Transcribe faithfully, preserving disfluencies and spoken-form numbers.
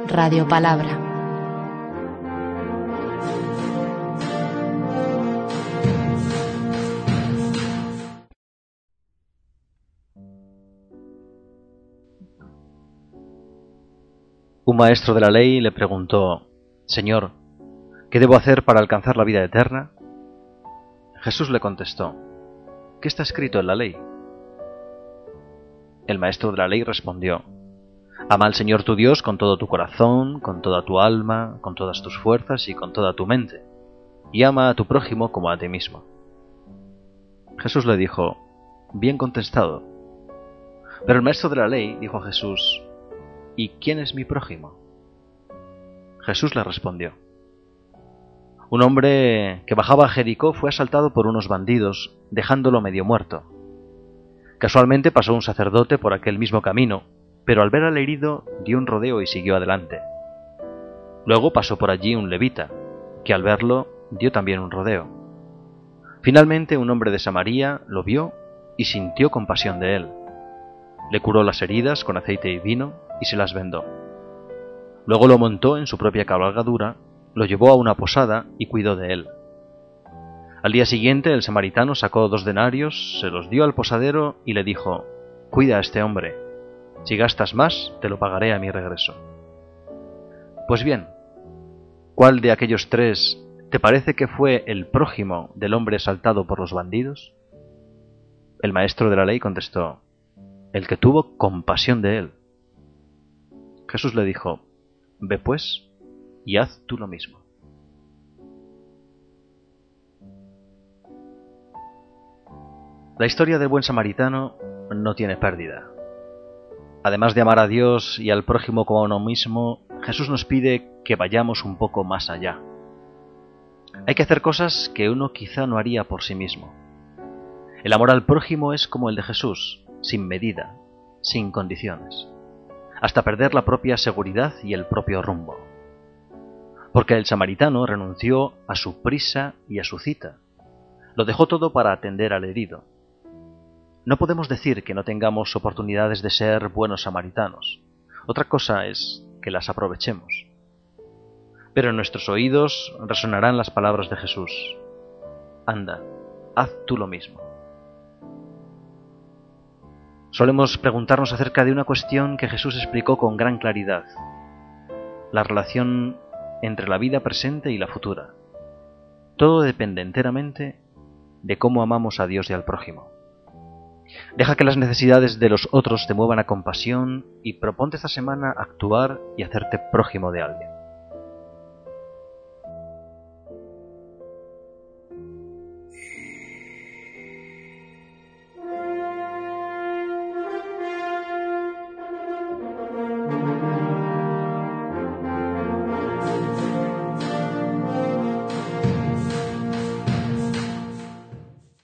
Radio Palabra. Un maestro de la ley le preguntó: Señor, ¿qué debo hacer para alcanzar la vida eterna? Jesús le contestó: ¿qué está escrito en la ley? El maestro de la ley respondió: Ama al Señor tu Dios con todo tu corazón, con toda tu alma, con todas tus fuerzas y con toda tu mente, y ama a tu prójimo como a ti mismo. Jesús le dijo: bien contestado. Pero el maestro de la ley dijo a Jesús: ¿y quién es mi prójimo? Jesús le respondió: un hombre que bajaba a Jericó fue asaltado por unos bandidos, dejándolo medio muerto. Casualmente pasó un sacerdote por aquel mismo camino, pero al ver al herido dio un rodeo y siguió adelante. Luego pasó por allí un levita, que al verlo dio también un rodeo. Finalmente un hombre de Samaria lo vio y sintió compasión de él. Le curó las heridas con aceite y vino y se las vendó. Luego lo montó en su propia cabalgadura, lo llevó a una posada y cuidó de él. Al día siguiente el samaritano sacó dos denarios, se los dio al posadero y le dijo: cuida a este hombre. Si gastas más, te lo pagaré a mi regreso. Pues bien, ¿cuál de aquellos tres te parece que fue el prójimo del hombre asaltado por los bandidos? El maestro de la ley contestó: el que tuvo compasión de él. Jesús le dijo: ve pues y haz tú lo mismo. La historia del buen samaritano no tiene pérdida. Además de amar a Dios y al prójimo como a uno mismo, Jesús nos pide que vayamos un poco más allá. Hay que hacer cosas que uno quizá no haría por sí mismo. El amor al prójimo es como el de Jesús, sin medida, sin condiciones, hasta perder la propia seguridad y el propio rumbo. Porque el samaritano renunció a su prisa y a su cita. Lo dejó todo para atender al herido. No podemos decir que no tengamos oportunidades de ser buenos samaritanos. Otra cosa es que las aprovechemos. Pero en nuestros oídos resonarán las palabras de Jesús: anda, haz tú lo mismo. Solemos preguntarnos acerca de una cuestión que Jesús explicó con gran claridad: la relación entre la vida presente y la futura. Todo depende enteramente de cómo amamos a Dios y al prójimo. Deja que las necesidades de los otros te muevan a compasión y proponte esta semana actuar y hacerte prójimo de alguien.